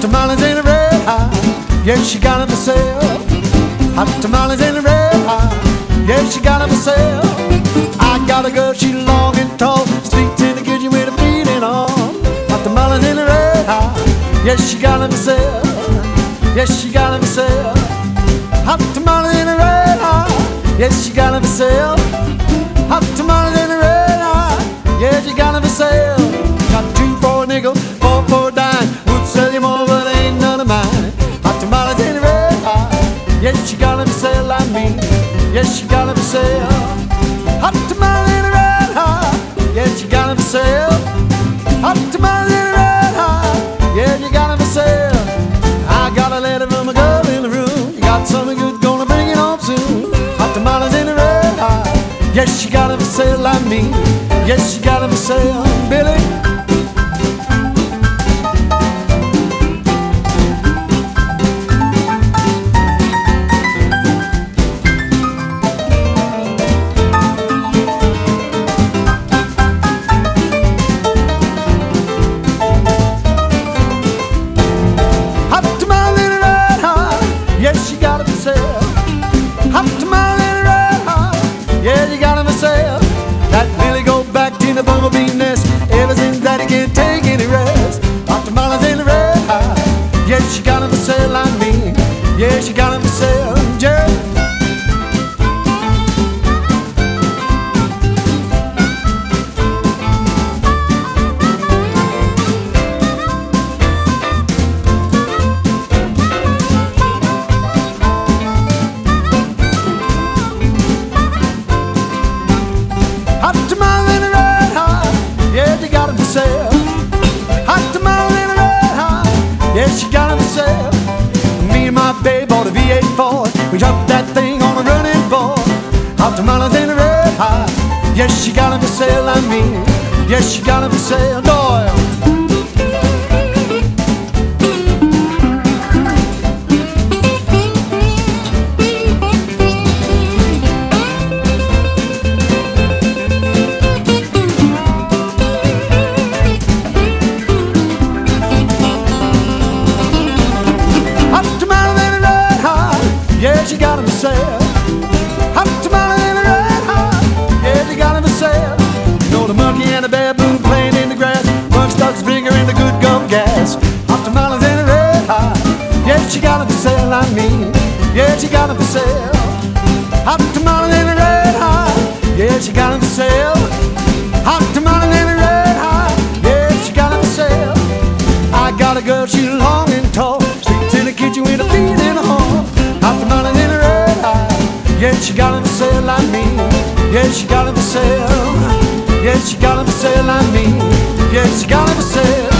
tamales in a red hot. Yes, she got them for sale. Hot tamales in a red hot. Yes, she got them for sale. I got a girl, she long and tall, sweet in the kitchen with a beating on. Hot tamales in a red hot. Yes, she got them for sale. Yes, she got them for sale. Hot tamales in a red hot. Yes, she got them for sale. Hot tamales in a red hot. Yes, she got them for sale. Got 2 for a nickel, 4 for a dime. Would sell you more, but ain't none of mine. Hot tamales in a red hot. Yes, she got them for sale like me. Yes, she got them for sale. Hot tamales in a red hot. Yes, she got them for sale. Hot tamales in a red hot. Yes, you got them for sale. I got a letter from a girl in the room. You got something good, gonna bring it home soon. Hot tamales in a red hot. Yes, she got them for sale like me. Yes, she got them for sale, Billy. Hot tamales in a red hot. Yes, she got them for sale. Hot tamales in a red hot. Yeah, you got them for sale. That Billy go back to the bumblebee nest ever since that he can't take any rest. Hot tamales in a red hot. Yeah, she got them for sale like me. Yeah, she got them for sale, Jerry. Hot tamales in a red hot. Yeah, you got them for sale. Hot tamales in a red hot. Yeah, she got them for sale. Me and my babe bought a V8 Ford. We jumped that thing on a running board. Hot tamales in a red hot. Yes, she got them for sale like me. Yes, she got them for sale, Doyle. Yeah, she got them for sale. Hot tamales in a red hot. Yeah, she got them for sale. You know the monkey and the baboon playing in the grass. One starts bigger in the good gum gas. Hot tamales in a red hot. Yeah, she got them for sale like me. Yeah, she got them for sale. Hot tamales in a red hot. Yeah, she got them for sale. Hot tamales in a red hot. Yeah, she got them for sale. I got a girl, she long and tall, sleeps in the kitchen with her feet in the hall. Hot tamales in a red hot. Yeah, she got them for sale like me. Yeah, she got them for sale. Yeah, she got them for sale like me. Yeah, she got them for sale.